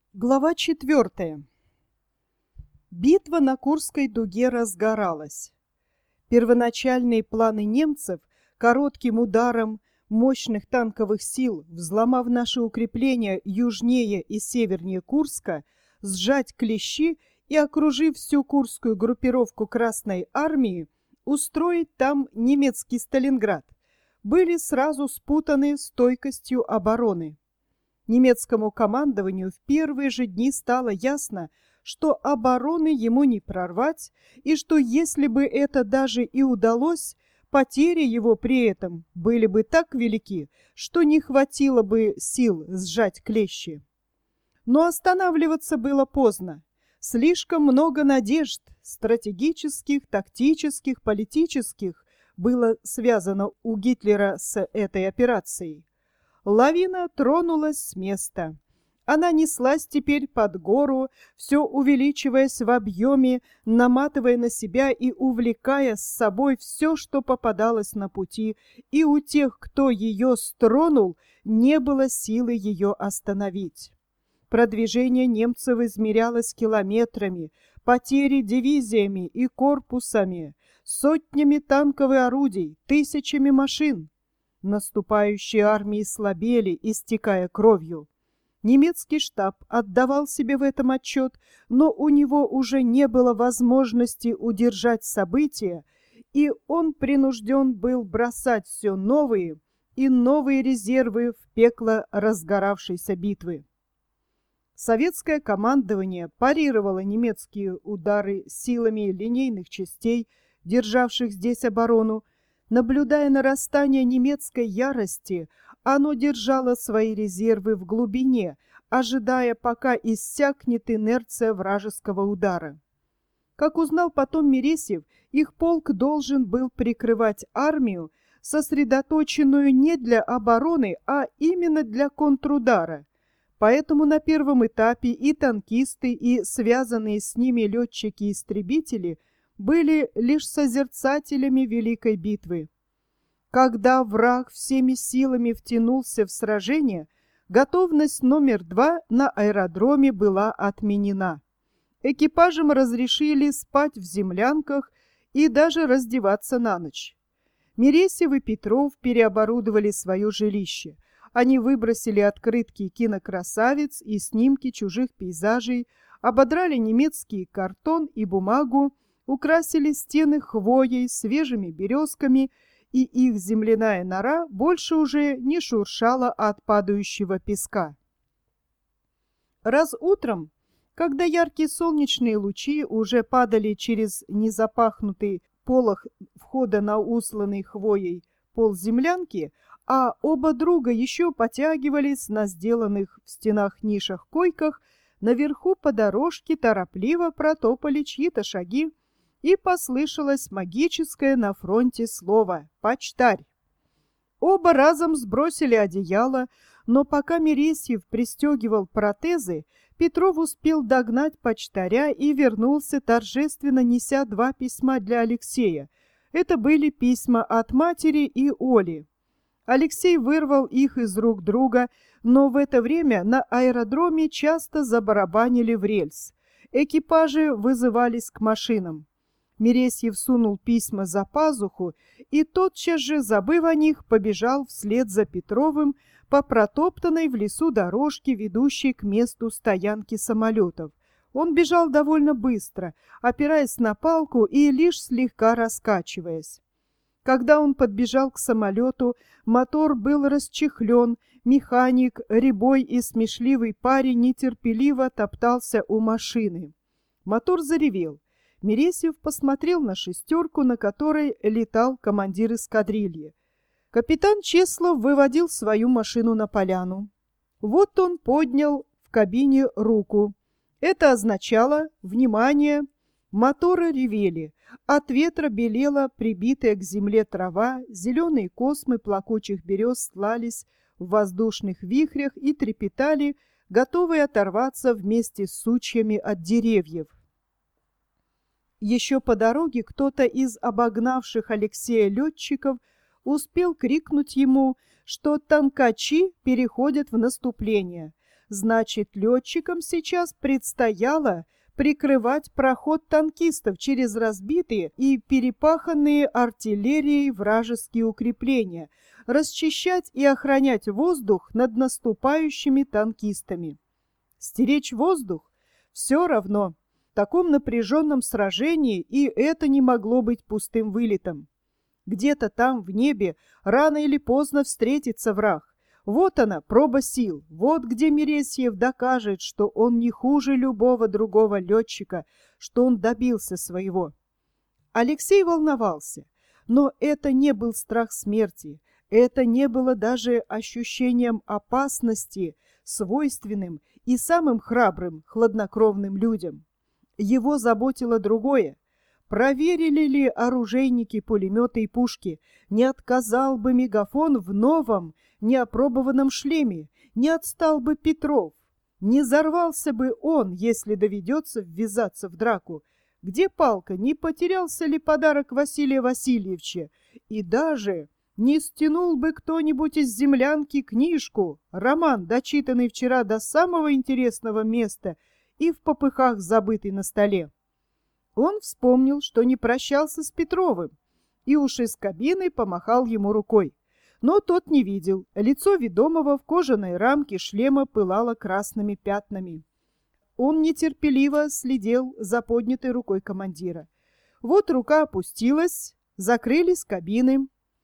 Глава 4. Битва на Курской дуге разгоралась. Первоначальные планы немцев коротким ударом мощных танковых сил, взломав наши укрепления южнее и севернее Курска, сжать Клещи и, окружив всю курскую группировку Красной армии, устроить там немецкий Сталинград, были сразу спутаны стойкостью обороны. Немецкому командованию в первые же дни стало ясно, что обороны ему не прорвать, и что если бы это даже и удалось, потери его при этом были бы так велики, что не хватило бы сил сжать Клещи. Но останавливаться было поздно. Слишком много надежд, стратегических, тактических, политических, было связано у Гитлера с этой операцией. Лавина тронулась с места. Она неслась теперь под гору, все увеличиваясь в объеме, наматывая на себя и увлекая с собой все, что попадалось на пути, и у тех, кто ее стронул, не было силы ее остановить. Продвижение немцев измерялось километрами, потери дивизиями и корпусами, сотнями танковых орудий, тысячами машин. Наступающие армии слабели, истекая кровью. Немецкий штаб отдавал себе в этом отчет, но у него уже не было возможности удержать события, и он принужден был бросать все новые и новые резервы в пекло разгоравшейся битвы. Советское командование парировало немецкие удары силами линейных частей, державших здесь оборону. Наблюдая нарастание немецкой ярости, оно держало свои резервы в глубине, ожидая, пока иссякнет инерция вражеского удара. Как узнал потом Мересьев, их полк должен был прикрывать армию, сосредоточенную не для обороны, а именно для контрудара. Поэтому на первом этапе и танкисты, и связанные с ними летчики-истребители были лишь созерцателями великой битвы. Когда враг всеми силами втянулся в сражение, готовность номер 2 на аэродроме была отменена. Экипажам разрешили спать в землянках и даже раздеваться на ночь. Мересьев и Петров переоборудовали свое жилище. Они выбросили открытки кинокрасавиц и снимки чужих пейзажей, ободрали немецкий картон и бумагу, украсили стены хвоей, свежими березками, и их земляная нора больше уже не шуршала от падающего песка. Раз утром, когда яркие солнечные лучи уже падали через незапахнутый полог входа на усланный хвоей пол землянки, а оба друга еще потягивались на сделанных в стенах нишах койках, наверху по дорожке торопливо протопали чьи-то шаги, и послышалось магическое на фронте слово «почтарь». Оба разом сбросили одеяло, но пока Мересьев пристегивал протезы, Петров успел догнать почтаря и вернулся, торжественно неся 2 письма для Алексея. Это были письма от матери и Оли. Алексей вырвал их из рук друга, но в это время на аэродроме часто забарабанили в рельс. Экипажи вызывались к машинам. Мересьев сунул письма за пазуху и тотчас же, забыв о них, побежал вслед за Петровым по протоптанной в лесу дорожке, ведущей к месту стоянки самолетов. Он бежал довольно быстро, опираясь на палку и лишь слегка раскачиваясь. Когда он подбежал к самолету, мотор был расчехлен, механик, рябой и смешливый парень нетерпеливо топтался у машины. Мотор заревел. Мересьев посмотрел на шестерку, на которой летал командир эскадрильи. Капитан Чеслов выводил свою машину на поляну. Вот он поднял в кабине руку. Это означало «Внимание!». Моторы ревели, от ветра белела прибитая к земле трава, зеленые космы плакучих берез стлались в воздушных вихрях и трепетали, готовые оторваться вместе с сучьями от деревьев. Еще по дороге кто-то из обогнавших Алексея летчиков успел крикнуть ему, что танкачи переходят в наступление. Значит, летчикам сейчас предстояло прикрывать проход танкистов через разбитые и перепаханные артиллерией вражеские укрепления, расчищать и охранять воздух над наступающими танкистами. Стеречь воздух все равно. В таком напряженном сражении и это не могло быть пустым вылетом. Где-то там в небе рано или поздно встретится враг. Вот она, проба сил, вот где Мересьев докажет, что он не хуже любого другого летчика, что он добился своего. Алексей волновался, но это не был страх смерти, это не было даже ощущением опасности, свойственным и самым храбрым, хладнокровным людям. Его заботило другое. Проверили ли оружейники пулеметы и пушки? Не отказал бы Мегафон в новом, неопробованном шлеме? Не отстал бы Петров? Не взорвался бы он, если доведется ввязаться в драку? Где палка? Не потерялся ли подарок Василия Васильевича? И даже не стянул бы кто-нибудь из землянки книжку, роман, дочитанный вчера до самого интересного места и в попыхах забытый на столе? Он вспомнил, что не прощался с Петровым, и уж из кабины помахал ему рукой. Но тот не видел. Лицо ведомого в кожаной рамке шлема пылало красными пятнами. Он нетерпеливо следил за поднятой рукой командира. Вот рука опустилась, закрылись кабины.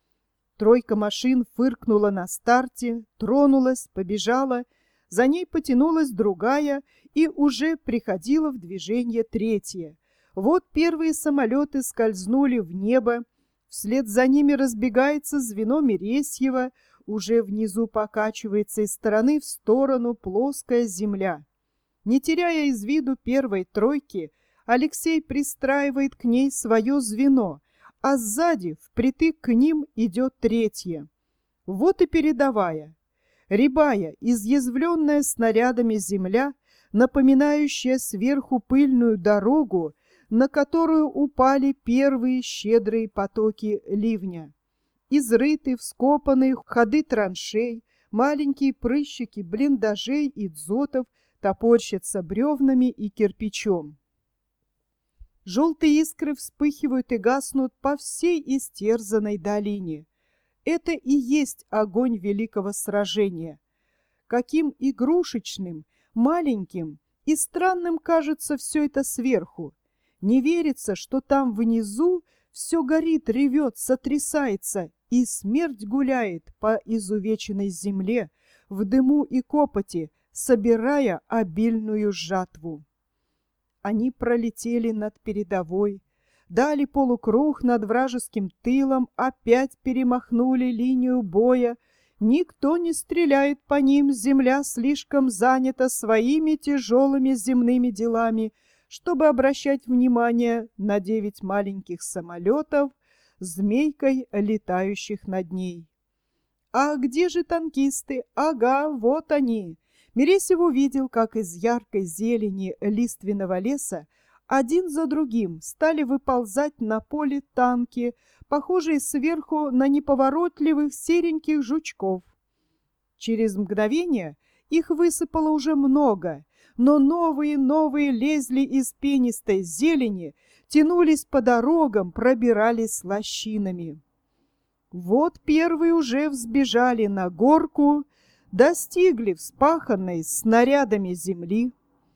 Тройка машин фыркнула на старте, тронулась, побежала. За ней потянулась другая и уже приходила в движение третья. Вот первые самолеты скользнули в небо, вслед за ними разбегается звено Мересьева, уже внизу покачивается из стороны в сторону плоская земля. Не теряя из виду первой тройки, Алексей пристраивает к ней свое звено, а сзади впритык к ним идет третья. Вот и передовая. Рябая, изъязвленная снарядами земля, напоминающая сверху пыльную дорогу, на которую упали первые щедрые потоки ливня. Изрыты, вскопанные ходы траншей, маленькие прыщики блиндажей и дзотов топорщатся бревнами и кирпичом. Желтые искры вспыхивают и гаснут по всей истерзанной долине. Это и есть огонь великого сражения. Каким игрушечным, маленьким и странным кажется все это сверху. Не верится, что там внизу все горит, ревет, сотрясается, и смерть гуляет по изувеченной земле в дыму и копоти, собирая обильную жатву. Они пролетели над передовой, дали полукруг над вражеским тылом, опять перемахнули линию боя. Никто не стреляет по ним, земля слишком занята своими тяжелыми земными делами, чтобы обращать внимание на 9 маленьких самолетов, змейкой летающих над ней. А где же танкисты? Ага, вот они. Мересьев увидел, как из яркой зелени лиственного леса один за другим стали выползать на поле танки, похожие сверху на неповоротливых сереньких жучков. Через мгновение их высыпало уже много, но новые лезли из пенистой зелени, тянулись по дорогам, пробирались лощинами. Вот первые уже взбежали на горку, достигли вспаханной снарядами земли.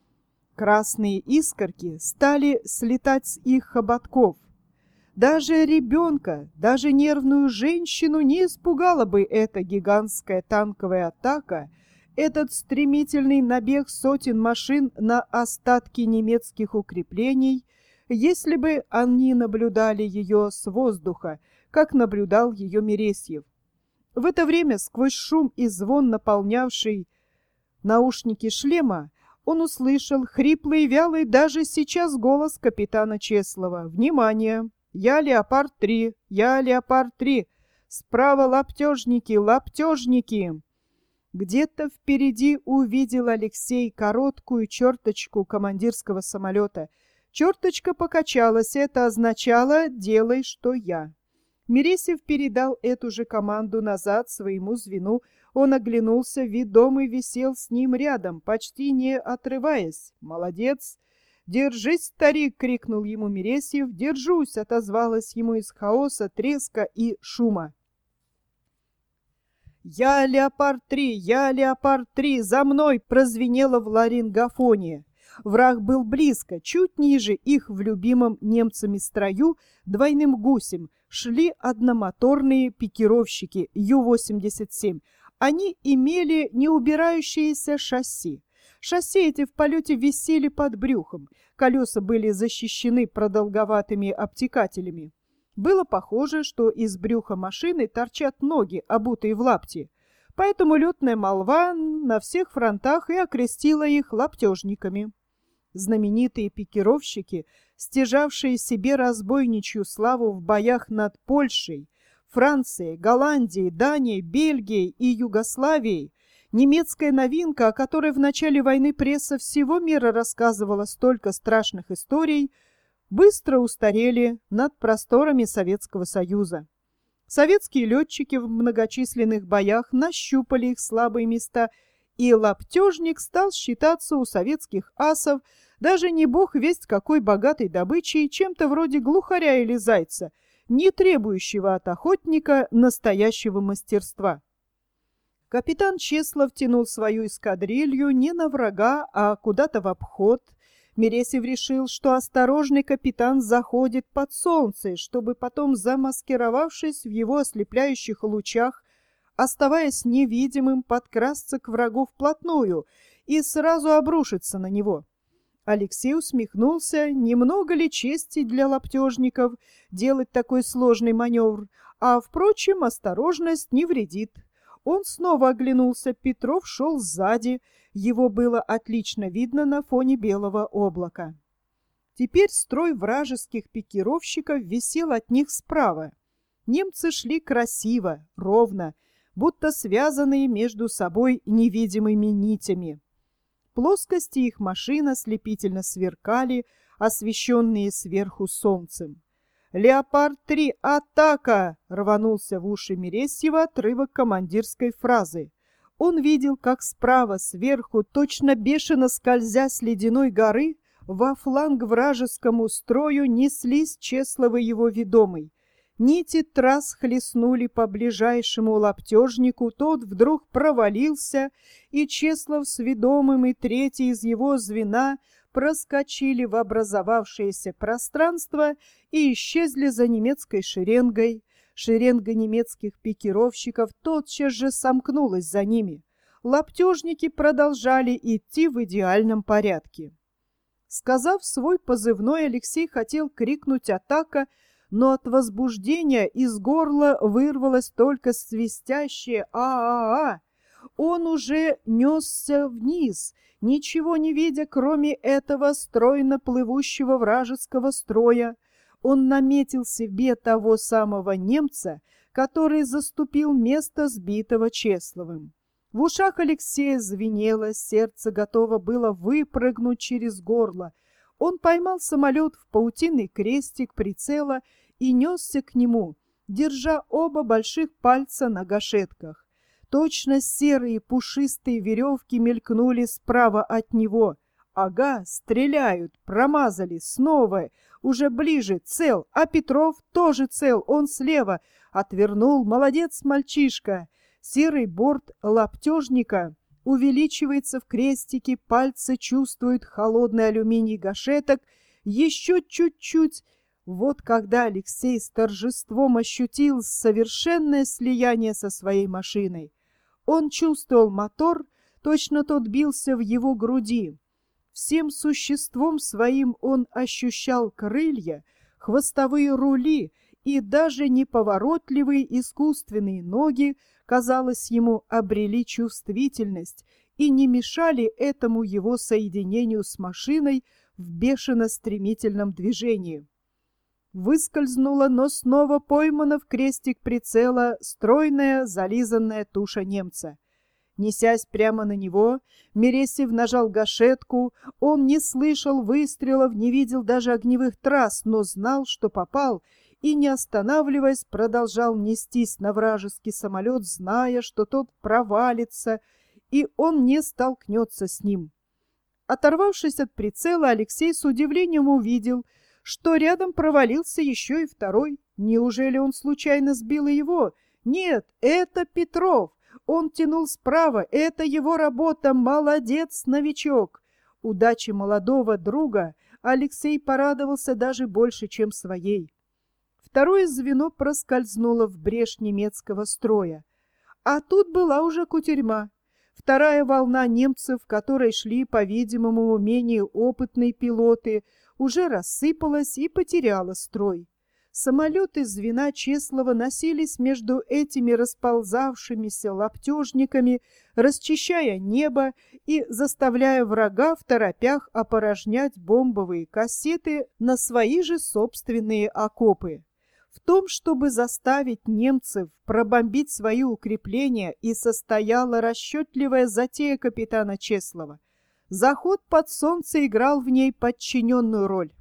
Красные искорки стали слетать с их хоботков. Даже ребенка, даже нервную женщину не испугала бы эта гигантская танковая атака, этот стремительный набег сотен машин на остатки немецких укреплений, если бы они наблюдали ее с воздуха, как наблюдал ее Мересьев. В это время сквозь шум и звон, наполнявший наушники шлема, он услышал хриплый и вялый даже сейчас голос капитана Чеслова. «Внимание! Я Леопард-3! Я Леопард-3! Справа лаптежники! Лаптежники!» Где-то впереди увидел Алексей короткую черточку командирского самолета. Черточка покачалась, это означало «делай, что я». Мересьев передал эту же команду назад своему звену. Он оглянулся, ведомый висел с ним рядом, почти не отрываясь. «Молодец!» «Держись, старик!» — крикнул ему Мересьев. «Держусь!» — отозвалось ему из хаоса, треска и шума. «Я Леопард-3! Я Леопард-3! За мной!» — прозвенело в ларингофоне. Враг был близко, чуть ниже их в любимом немцами строю двойным гусем шли одномоторные пикировщики Ю-87. Они имели неубирающиеся шасси. Шасси эти в полете висели под брюхом, колеса были защищены продолговатыми обтекателями. Было похоже, что из брюха машины торчат ноги, обутые в лапти. Поэтому летная молва на всех фронтах и окрестила их лаптежниками. Знаменитые пикировщики, стяжавшие себе разбойничью славу в боях над Польшей, Францией, Голландией, Данией, Бельгией и Югославией, немецкая новинка, о которой в начале войны пресса всего мира рассказывала столько страшных историй, быстро устарели над просторами Советского Союза. Советские летчики в многочисленных боях нащупали их слабые места, и лаптежник стал считаться у советских асов даже не бог весть какой богатой добычей, чем-то вроде глухаря или зайца, не требующего от охотника настоящего мастерства. Капитан Чеслов тянул свою эскадрилью не на врага, а куда-то в обход. Мересьев решил, что осторожный капитан заходит под солнце, чтобы потом, замаскировавшись в его ослепляющих лучах, оставаясь невидимым, подкрасться к врагу вплотную и сразу обрушиться на него. Алексей усмехнулся, немного ли чести для лаптежников делать такой сложный маневр, а, впрочем, осторожность не вредит. Он снова оглянулся, Петров шел сзади, его было отлично видно на фоне белого облака. Теперь строй вражеских пикировщиков висел от них справа. Немцы шли красиво, ровно, будто связанные между собой невидимыми нитями. Плоскости их машин ослепительно сверкали, освещенные сверху солнцем. «Леопард-3! Атака!» — рванулся в уши Мересьева отрывок командирской фразы. Он видел, как справа, сверху, точно бешено скользя с ледяной горы, во фланг вражескому строю неслись Чеслов и его ведомый. Нити трасс хлестнули по ближайшему лаптежнику, тот вдруг провалился, и Чеслов с ведомым и третий из его звена проскочили в образовавшееся пространство и исчезли за немецкой шеренгой. Шеренга немецких пикировщиков тотчас же сомкнулась за ними. Лаптежники продолжали идти в идеальном порядке. Сказав свой позывной, Алексей хотел крикнуть «Атака!», но от возбуждения из горла вырвалось только свистящее «А-а-а!». Он уже несся вниз, ничего не видя, кроме этого стройно плывущего вражеского строя. Он наметил себе того самого немца, который заступил место сбитого Чесловым. В ушах Алексея звенело, сердце готово было выпрыгнуть через горло. Он поймал самолет в паутинный крестик прицела и несся к нему, держа оба больших пальца на гашетках. Точно серые пушистые веревки мелькнули справа от него. Ага, стреляют, промазали, снова, уже ближе, цел, а Петров тоже цел, он слева, отвернул, молодец мальчишка. Серый борт лаптежника увеличивается в крестике, пальцы чувствуют холодный алюминий гашеток, еще чуть-чуть. Вот когда Алексей с торжеством ощутил совершенное слияние со своей машиной. Он чувствовал мотор, точно тот бился в его груди. Всем существом своим он ощущал крылья, хвостовые рули и даже неповоротливые искусственные ноги, казалось ему, обрели чувствительность и не мешали этому его соединению с машиной в бешено-стремительном движении. Выскользнула, но снова поймана в крестик прицела стройная, зализанная туша немца. Несясь прямо на него, Мересьев нажал гашетку. Он не слышал выстрелов, не видел даже огневых трасс, но знал, что попал, и, не останавливаясь, продолжал нестись на вражеский самолет, зная, что тот провалится, и он не столкнется с ним. Оторвавшись от прицела, Алексей с удивлением увидел, что рядом провалился еще и второй. Неужели он случайно сбил его? Нет, это Петров. Он тянул справа. Это его работа. Молодец, новичок. Удачи молодого друга Алексей порадовался даже больше, чем своей. Второе звено проскользнуло в брешь немецкого строя. А тут была уже кутерьма. Вторая волна немцев, которые шли, по-видимому, менее опытные пилоты, уже рассыпалась и потеряла строй. Самолеты звена Чеслова носились между этими расползавшимися лаптежниками, расчищая небо и заставляя врага в торопях опорожнять бомбовые кассеты на свои же собственные окопы. В том, чтобы заставить немцев пробомбить свои укрепления, и состояла расчетливая затея капитана Чеслова. Заход под солнце играл в ней подчиненную роль.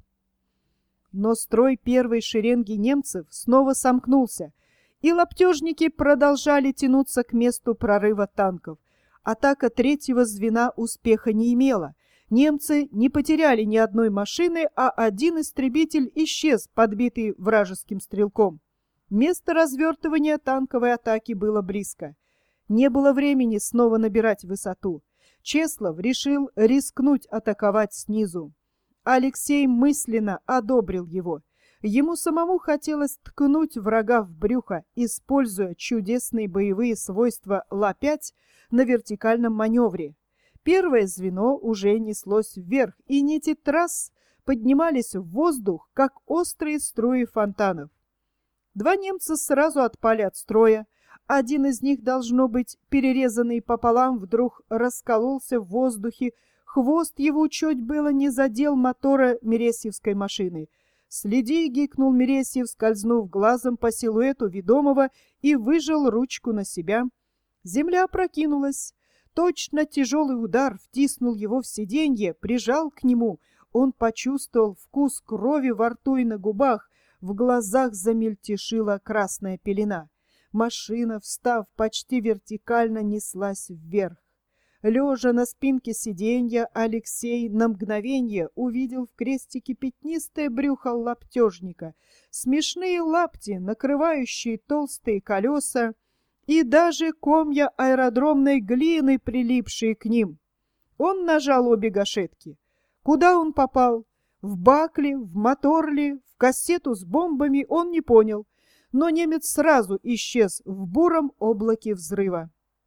Но строй первой шеренги немцев снова сомкнулся, и лаптежники продолжали тянуться к месту прорыва танков. Атака третьего звена успеха не имела. Немцы не потеряли ни одной машины, а один истребитель исчез, подбитый вражеским стрелком. Место развертывания танковой атаки было близко. Не было времени снова набирать высоту. Чеслов решил рискнуть атаковать снизу. Алексей мысленно одобрил его. Ему самому хотелось ткнуть врага в брюхо, используя чудесные боевые свойства Ла-5 на вертикальном маневре. Первое звено уже неслось вверх, и нити трасс поднимались в воздух, как острые струи фонтанов. Два немца сразу отпали от строя. Один из них, должно быть, перерезанный пополам, вдруг раскололся в воздухе. Хвост его чуть было не задел мотора Мересьевской машины. «Следи!» — гикнул Мересьев, скользнув глазом по силуэту ведомого, и выжал ручку на себя. Земля опрокинулась. Точно тяжелый удар втиснул его в сиденье, прижал к нему. Он почувствовал вкус крови во рту и на губах. В глазах замельтешила красная пелена. Машина, встав почти вертикально, неслась вверх. Лежа на спинке сиденья, Алексей на мгновение увидел в крестике пятнистое брюхо лаптежника, смешные лапти, накрывающие толстые колеса, и даже комья аэродромной глины, прилипшие к ним. Он нажал обе гашетки. Куда он попал? В бак ли, в мотор ли, в кассету с бомбами, он не понял, но немец сразу исчез в буром облаке взрыва.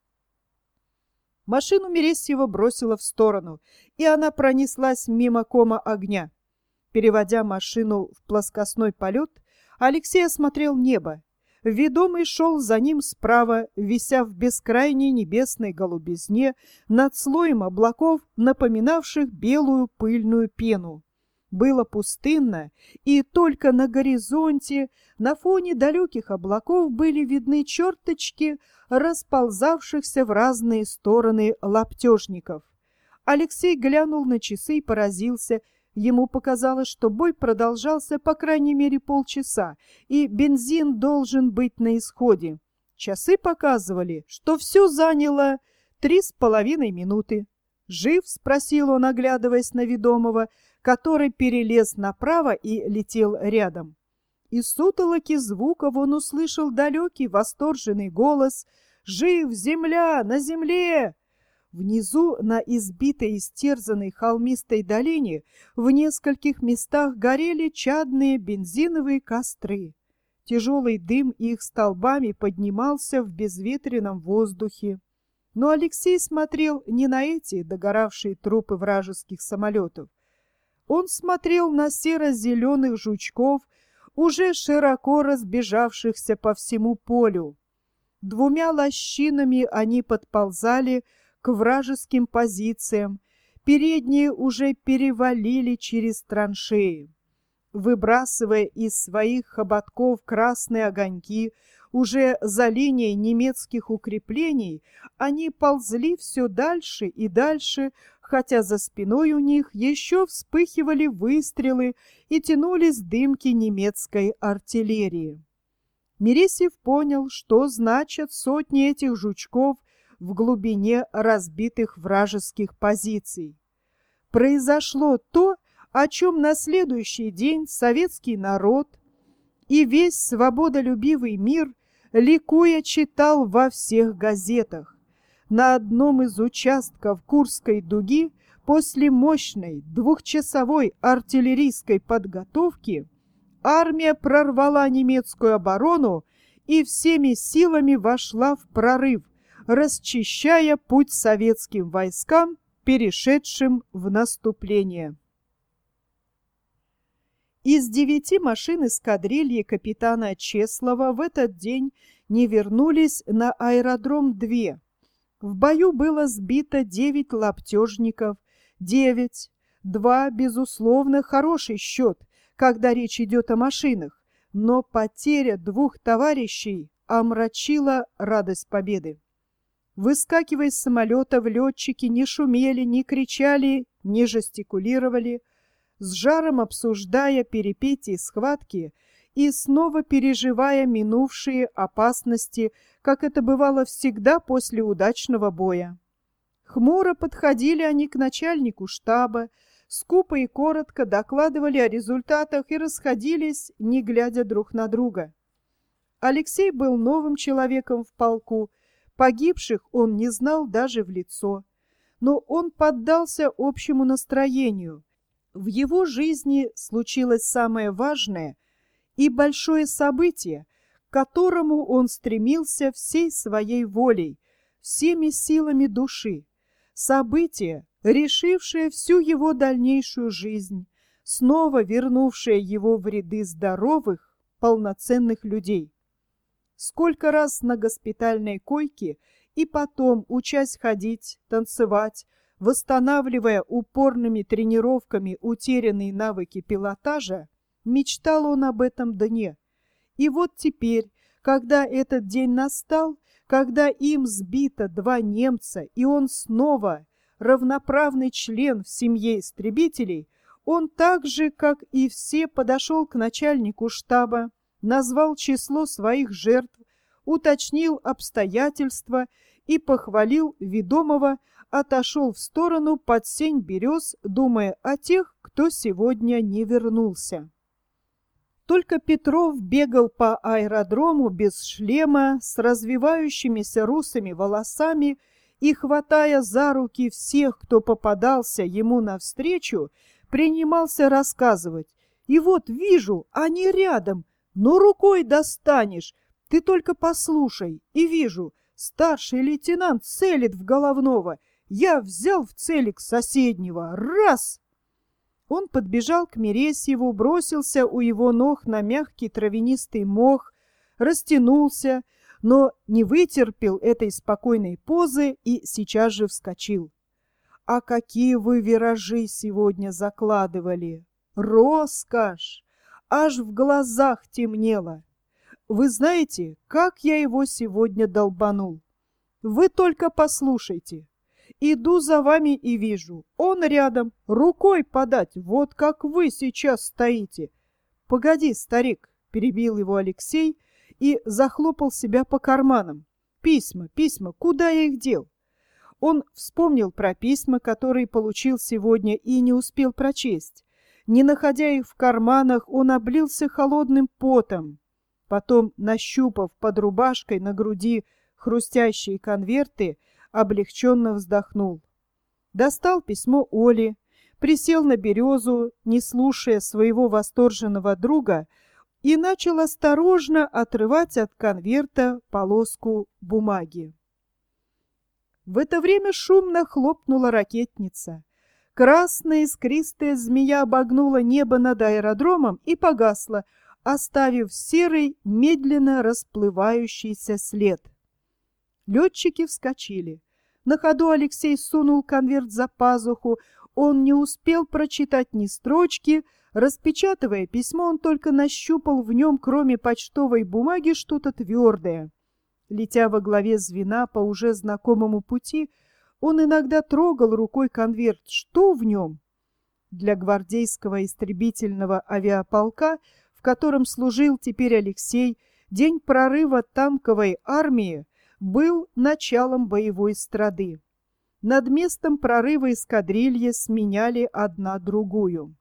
Машину Мересьева бросило в сторону, и она пронеслась мимо кома огня. Переводя машину в плоскостной полет, Алексей осмотрел небо. Ведомый шел за ним справа, вися в бескрайней небесной голубизне над слоем облаков, напоминавших белую пыльную пену. Было пустынно, и только на горизонте, на фоне далеких облаков, были видны черточки расползавшихся в разные стороны лаптежников. Алексей глянул на часы и поразился. Ему показалось, что бой продолжался по крайней мере полчаса, и бензин должен быть на исходе. Часы показывали, что все заняло 3,5 минуты. «Жив?» — спросил он, оглядываясь на ведомого, который перелез направо и летел рядом. Из сутолоки звуков он услышал далекий восторженный голос: «Жив! Земля! На земле!» Внизу, на избитой истерзанной холмистой долине, в нескольких местах горели чадные бензиновые костры. Тяжелый дым их столбами поднимался в безветренном воздухе. Но Алексей смотрел не на эти догоравшие трупы вражеских самолетов. Он смотрел на серо-зеленых жучков, уже широко разбежавшихся по всему полю. Двумя лощинами они подползали к вражеским позициям, передние уже перевалили через траншеи. Выбрасывая из своих хоботков красные огоньки, уже за линией немецких укреплений, они ползли все дальше и дальше, хотя за спиной у них еще вспыхивали выстрелы и тянулись дымки немецкой артиллерии. Мересьев понял, что значат сотни этих жучков в глубине разбитых вражеских позиций. Произошло то, о чем на следующий день советский народ и весь свободолюбивый мир ликуя читал во всех газетах. На одном из участков Курской дуги после мощной двухчасовой артиллерийской подготовки армия прорвала немецкую оборону и всеми силами вошла в прорыв, расчищая путь советским войскам, перешедшим в наступление. Из 9 машин эскадрильи капитана Чеслова в этот день не вернулись на аэродром 2. В бою было сбито 9 лаптежников, 9. 2, безусловно, хороший счет, когда речь идет о машинах, но потеря 2 товарищей омрачила радость победы. Выскакивая из самолетов, летчики не шумели, не кричали, не жестикулировали, с жаром обсуждая перипетии схватки и снова переживая минувшие опасности, как это бывало всегда после удачного боя. Хмуро подходили они к начальнику штаба, скупо и коротко докладывали о результатах и расходились, не глядя друг на друга. Алексей был новым человеком в полку, погибших он не знал даже в лицо, но он поддался общему настроению. В его жизни случилось самое важное и большое событие, к которому он стремился всей своей волей, всеми силами души. Событие, решившее всю его дальнейшую жизнь, снова вернувшее его в ряды здоровых, полноценных людей. Сколько раз на госпитальной койке и потом, учась ходить, танцевать, восстанавливая упорными тренировками утерянные навыки пилотажа, мечтал он об этом дне. И вот теперь, когда этот день настал, когда им сбито 2 немца, и он снова равноправный член в семье истребителей, он так же, как и все, подошел к начальнику штаба, назвал число своих жертв, уточнил обстоятельства и похвалил ведомого, отошел в сторону под сень берез, думая о тех, кто сегодня не вернулся. Только Петров бегал по аэродрому без шлема, с развивающимися русыми волосами и, хватая за руки всех, кто попадался ему навстречу, принимался рассказывать. «И вот вижу, они рядом, но рукой достанешь, ты только послушай, и вижу, старший лейтенант целит в головного, я взял в целик соседнего, раз!» Он подбежал к Мересьеву, бросился у его ног на мягкий травянистый мох, растянулся, но не вытерпел этой спокойной позы и сейчас же вскочил. «А какие вы виражи сегодня закладывали! Роскошь! Аж в глазах темнело! Вы знаете, как я его сегодня долбанул? Вы только послушайте! Иду за вами и вижу, он рядом, рукой подать, вот как вы сейчас стоите. Погоди, старик, перебил его Алексей и захлопал себя по карманам. Письма, куда я их дел? Он вспомнил про письма, которые получил сегодня, и не успел прочесть. Не находя их в карманах, он облился холодным потом. Потом, нащупав под рубашкой на груди хрустящие конверты, облегченно вздохнул. Достал письмо Оли, присел на березу, не слушая своего восторженного друга, и начал осторожно отрывать от конверта полоску бумаги. В это время шумно хлопнула ракетница. Красная искристая змея обогнула небо над аэродромом и погасла, оставив серый, медленно расплывающийся след. Летчики вскочили. На ходу Алексей сунул конверт за пазуху. Он не успел прочитать ни строчки. Распечатывая письмо, он только нащупал в нем, кроме почтовой бумаги, что-то твердое. Летя во главе звена по уже знакомому пути, Он иногда трогал рукой конверт. Что в нем? Для гвардейского истребительного авиаполка, в котором служил теперь Алексей, день прорыва танковой армии был началом боевой страды. Над местом прорыва эскадрильи сменяли одна другую.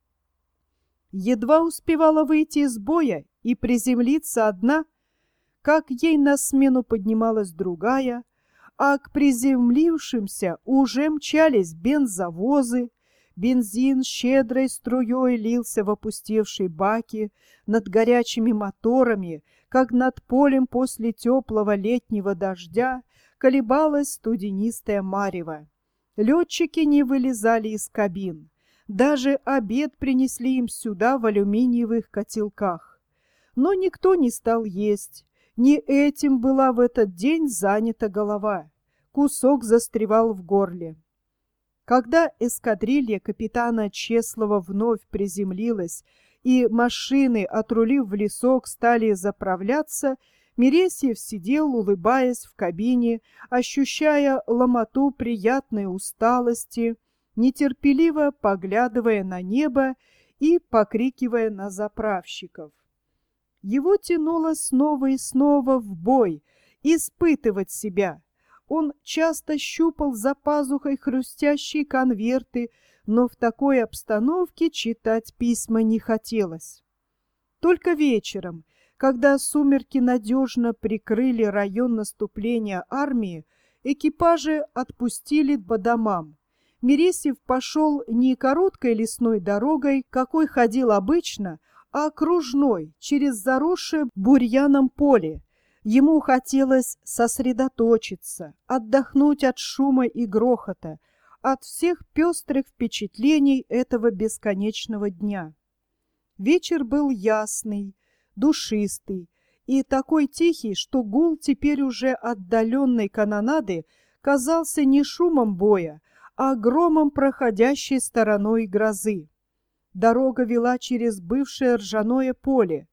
Едва успевала выйти из боя и приземлиться одна, как ей на смену поднималась другая, а к приземлившимся уже мчались бензовозы, бензин щедрой струей лился в опустевшие баки, над горячими моторами, как над полем после теплого летнего дождя, колебалась студенистая марево. Летчики не вылезали из кабин. Даже обед принесли им сюда в алюминиевых котелках. Но никто не стал есть. Не этим была в этот день занята голова. Кусок застревал в горле. Когда эскадрилья капитана Чеслова вновь приземлилась и машины, отрулив в лесок, стали заправляться, Мересьев сидел, улыбаясь в кабине, ощущая ломоту приятной усталости, нетерпеливо поглядывая на небо и покрикивая на заправщиков. Его тянуло снова и снова в бой, испытывать себя. Он часто щупал за пазухой хрустящие конверты, но в такой обстановке читать письма не хотелось. Только вечером, когда сумерки надежно прикрыли район наступления армии, экипажи отпустили по домам. Мересьев пошел не короткой лесной дорогой, какой ходил обычно, а окружной, через заросшее бурьяном поле. Ему хотелось сосредоточиться, отдохнуть от шума и грохота, от всех пестрых впечатлений этого бесконечного дня. Вечер был ясный, душистый и такой тихий, что гул теперь уже отдаленной канонады казался не шумом боя, а громом проходящей стороной грозы. Дорога вела через бывшее ржаное поле.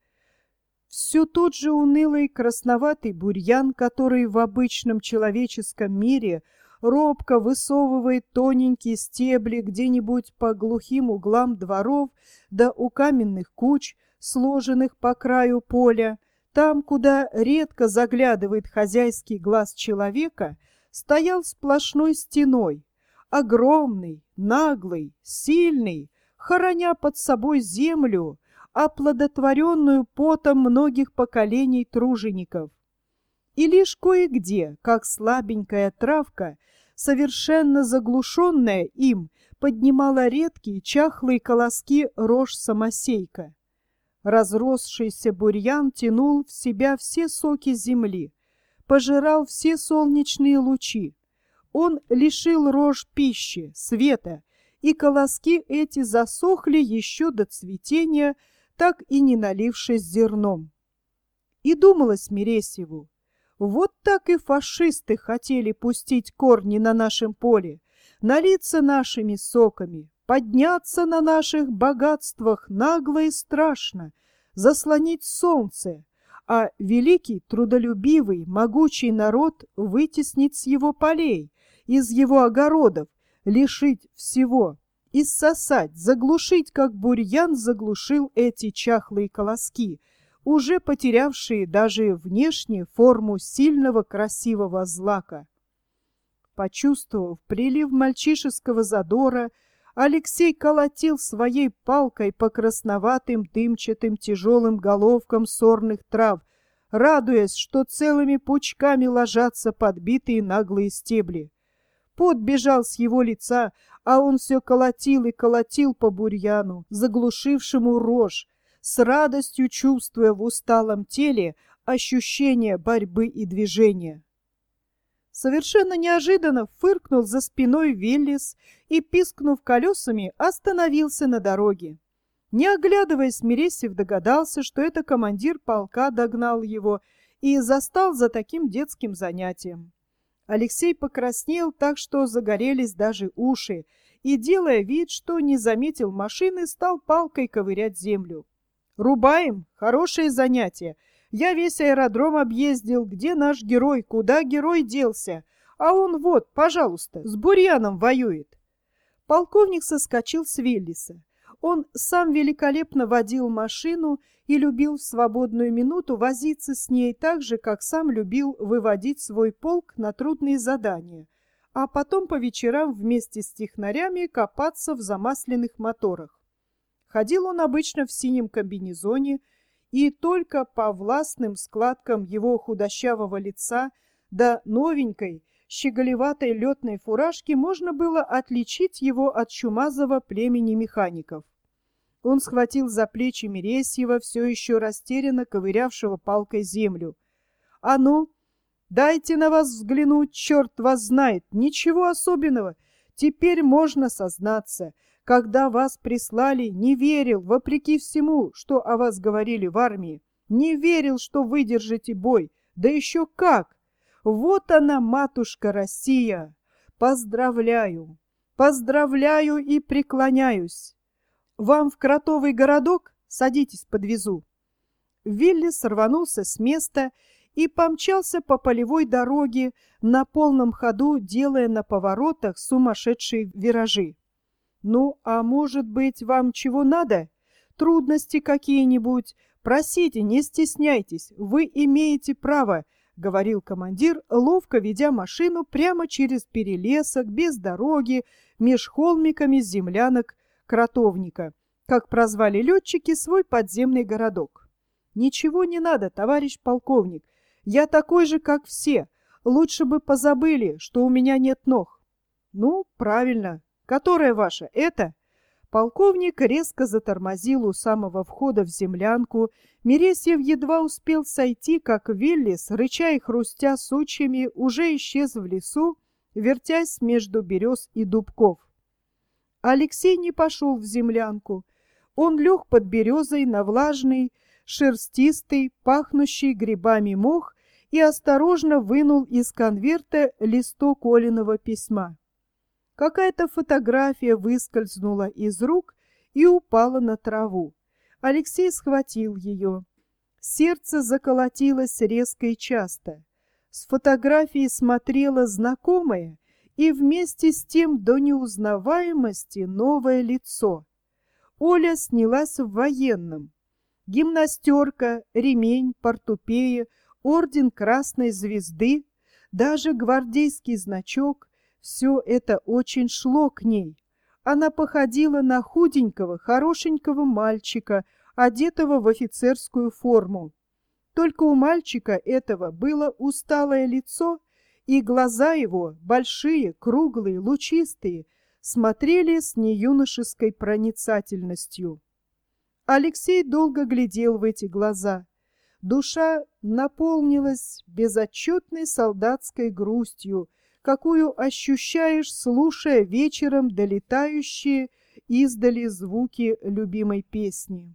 Все тот же унылый красноватый бурьян, который в обычном человеческом мире робко высовывает тоненькие стебли где-нибудь по глухим углам дворов да у каменных куч, сложенных по краю поля, там, куда редко заглядывает хозяйский глаз человека, стоял сплошной стеной, огромный, наглый, сильный, хороня под собой землю, оплодотворенную потом многих поколений тружеников. И лишь кое-где, как слабенькая травка, совершенно заглушенная им, поднимала редкие чахлые колоски рожь-самосейка. Разросшийся бурьян тянул в себя все соки земли, пожирал все солнечные лучи. Он лишил рожь пищи, света, и колоски эти засохли еще до цветения, так и не налившись зерном. И думалось Мересьеву, вот так и фашисты хотели пустить корни на нашем поле, налиться нашими соками, подняться на наших богатствах нагло и страшно, заслонить солнце, а великий, трудолюбивый, могучий народ вытеснить с его полей, из его огородов, лишить всего, иссосать, заглушить, как бурьян заглушил эти чахлые колоски, уже потерявшие даже внешне форму сильного красивого злака. Почувствовав прилив мальчишеского задора, Алексей колотил своей палкой по красноватым дымчатым тяжелым головкам сорных трав, радуясь, что целыми пучками ложатся подбитые наглые стебли. Пот бежал с его лица, а он все колотил и колотил по бурьяну, заглушившему рожь, с радостью чувствуя в усталом теле ощущение борьбы и движения. Совершенно неожиданно фыркнул за спиной Веллис и, пискнув колесами, остановился на дороге. Не оглядываясь, Мересьев догадался, что это командир полка догнал его и застал за таким детским занятием. Алексей покраснел так, что загорелись даже уши, и, делая вид, что не заметил машины, стал палкой ковырять землю. «Рубаем? Хорошее занятие. Я весь аэродром объездил. Где наш герой? Куда герой делся? А он вот, пожалуйста, с бурьяном воюет. Полковник соскочил с Виллиса. Он сам великолепно водил машину и любил в свободную минуту возиться с ней так же, как сам любил выводить свой полк на трудные задания, а потом по вечерам вместе с технарями копаться в замасленных моторах. Ходил он обычно в синем комбинезоне, и только по властным складкам его худощавого лица до новенькой, щеголеватой летной фуражки можно было отличить его от чумазого племени механиков. Он схватил за плечи Мересьева, все еще растерянно ковырявшего палкой землю. — А ну, дайте на вас взглянуть, черт вас знает, ничего особенного. Теперь можно сознаться. Когда вас прислали, не верил, вопреки всему, что о вас говорили в армии. Не верил, что выдержите бой. Да еще как! Вот она, матушка Россия! Поздравляю! Поздравляю и преклоняюсь! Вам в Кротовый городок? Садитесь, подвезу. Виллис рванулся с места и помчался по полевой дороге на полном ходу, делая на поворотах сумасшедшие виражи. Ну, а может быть, вам чего надо? Трудности какие-нибудь? Просите, не стесняйтесь, вы имеете право, — говорил командир, ловко ведя машину прямо через перелесок, без дороги, меж холмиками землянок Кротовника, как прозвали летчики свой подземный городок. Ничего не надо, товарищ полковник, я такой же, как все, лучше бы позабыли, что у меня нет ног. Ну, правильно. Которая ваша? Это? Полковник резко затормозил у самого входа в землянку. Мересьев едва успел сойти, как Виллис, рыча и хрустя сучьями, уже исчез в лесу, вертясь между берез и дубков. Алексей не пошел в землянку. Он лег под березой на влажный, шерстистый, пахнущий грибами мох и осторожно вынул из конверта листок Олиного письма. Какая-то фотография выскользнула из рук и упала на траву. Алексей схватил ее. Сердце заколотилось резко и часто. С фотографии смотрело знакомое и вместе с тем до неузнаваемости новое лицо. Оля снялась в военном. Гимнастерка, ремень, портупея, орден Красной Звезды, даже гвардейский значок. Все это очень шло к ней. Она походила на худенького, хорошенького мальчика, одетого в офицерскую форму. Только у мальчика этого было усталое лицо, и глаза его, большие, круглые, лучистые, смотрели с неюношеской проницательностью. Алексей долго глядел в эти глаза. Душа наполнилась безотчетной солдатской грустью, какую ощущаешь, слушая вечером долетающие издали звуки любимой песни.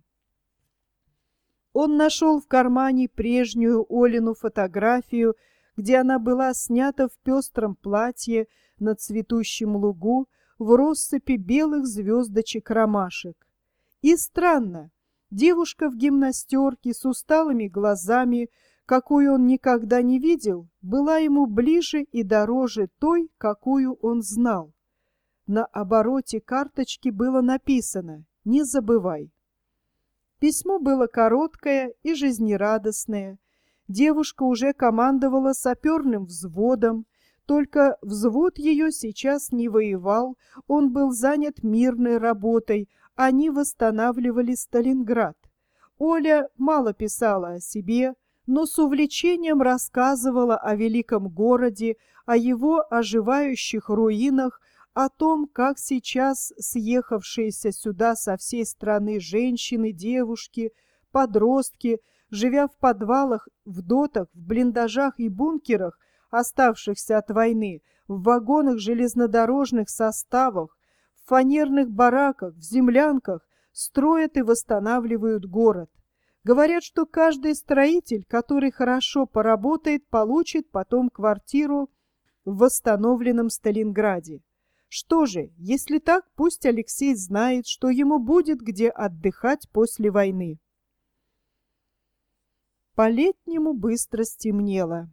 Он нашел в кармане прежнюю Олину фотографию, где она была снята в пестром платье на цветущем лугу в россыпи белых звездочек-ромашек. И странно, девушка в гимнастерке с усталыми глазами, какую он никогда не видел, была ему ближе и дороже той, какую он знал. На обороте карточки было написано «Не забывай». Письмо было короткое и жизнерадостное. Девушка уже командовала саперным взводом, только взвод ее сейчас не воевал, он был занят мирной работой, они восстанавливали Сталинград. Оля мало писала о себе, но с увлечением рассказывала о великом городе, о его оживающих руинах, о том, как сейчас съехавшиеся сюда со всей страны женщины, девушки, подростки, живя в подвалах, в дотах, в блиндажах и бункерах, оставшихся от войны, в вагонах железнодорожных составах, в фанерных бараках, в землянках, строят и восстанавливают город. Говорят, что каждый строитель, который хорошо поработает, получит потом квартиру в восстановленном Сталинграде. Что же, если так, пусть Алексей знает, что ему будет где отдыхать после войны. По-летнему быстро стемнело.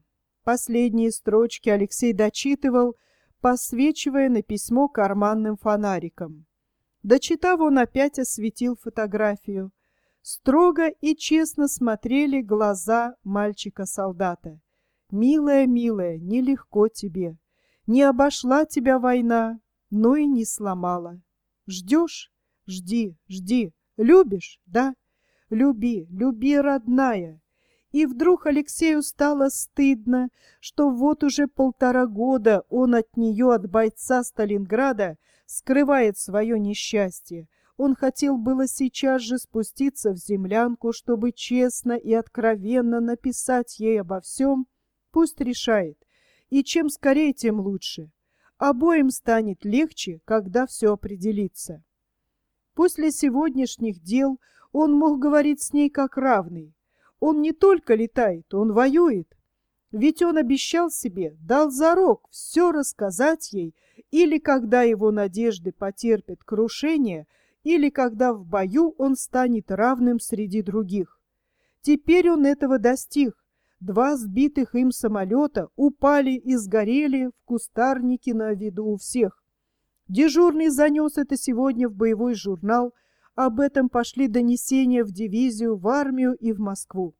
Последние строчки Алексей дочитывал, посвечивая на письмо карманным фонариком. Дочитав, он опять осветил фотографию. Строго и честно смотрели глаза мальчика-солдата. «Милая, милая, нелегко тебе. Не обошла тебя война, но и не сломала. Ждешь? Жди, жди. Любишь? Да? Люби, люби, родная». И вдруг Алексею стало стыдно, что вот уже 1,5 года он от нее, от бойца Сталинграда, скрывает свое несчастье. Он хотел было сейчас же спуститься в землянку, чтобы честно и откровенно написать ей обо всем. Пусть решает. И чем скорее, тем лучше. Обоим станет легче, когда все определится. После сегодняшних дел он мог говорить с ней как равный. Он не только летает, он воюет. Ведь он обещал себе, дал зарок все рассказать ей, или когда его надежды потерпят крушение, или когда в бою он станет равным среди других. Теперь он этого достиг. 2 сбитых им самолета упали и сгорели в кустарнике на виду у всех. Дежурный занес это сегодня в боевой журнал, об этом пошли донесения в дивизию, в армию и в Москву.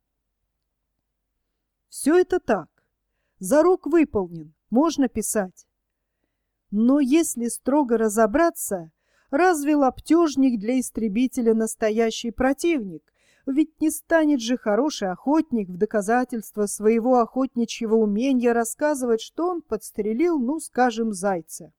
Все это так. Зарок выполнен, можно писать. Но если строго разобраться, разве лаптежник для истребителя настоящий противник? Ведь не станет же хороший охотник в доказательство своего охотничьего умения рассказывать, что он подстрелил, ну, скажем, зайца.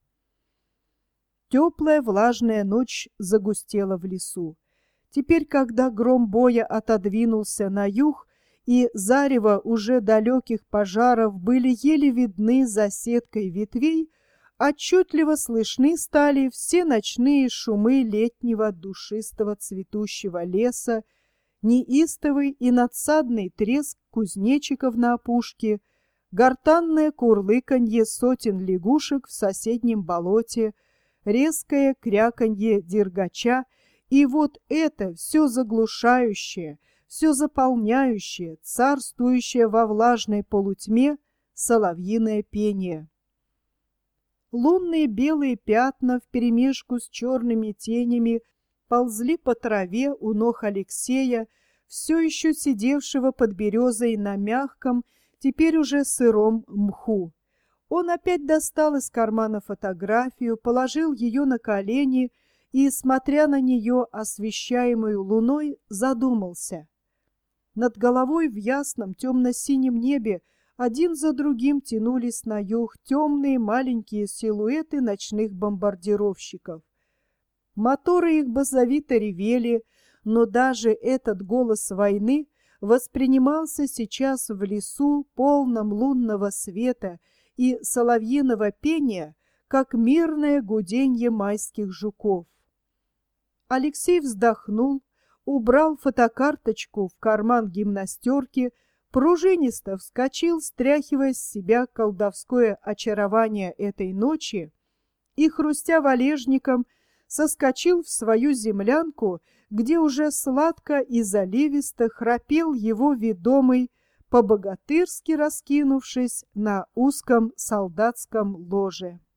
Теплая влажная ночь загустела в лесу. Теперь, когда гром боя отодвинулся на юг, и зарево уже далеких пожаров были еле видны за сеткой ветвей, отчетливо слышны стали все ночные шумы летнего душистого цветущего леса, неистовый и надсадный треск кузнечиков на опушке, гортанное курлыканье сотен лягушек в соседнем болоте, резкое кряканье дергача, и вот это все заглушающее, все заполняющее, царствующее во влажной полутьме соловьиное пение. Лунные белые пятна вперемешку с черными тенями ползли по траве у ног Алексея, все еще сидевшего под березой на мягком, теперь уже сыром мху. Он опять достал из кармана фотографию, положил ее на колени и, смотря на нее, освещаемую луной, задумался. Над головой в ясном темно-синем небе один за другим тянулись на юг темные маленькие силуэты ночных бомбардировщиков. Моторы их басовито ревели, но даже этот голос войны воспринимался сейчас в лесу, полном лунного света и соловьиного пения, как мирное гуденье майских жуков. Алексей вздохнул, убрал фотокарточку в карман гимнастерки, пружинисто вскочил, стряхивая с себя колдовское очарование этой ночи, и, хрустя валежником, соскочил в свою землянку, где уже сладко и заливисто храпел его ведомый, по-богатырски раскинувшись на узком солдатском ложе.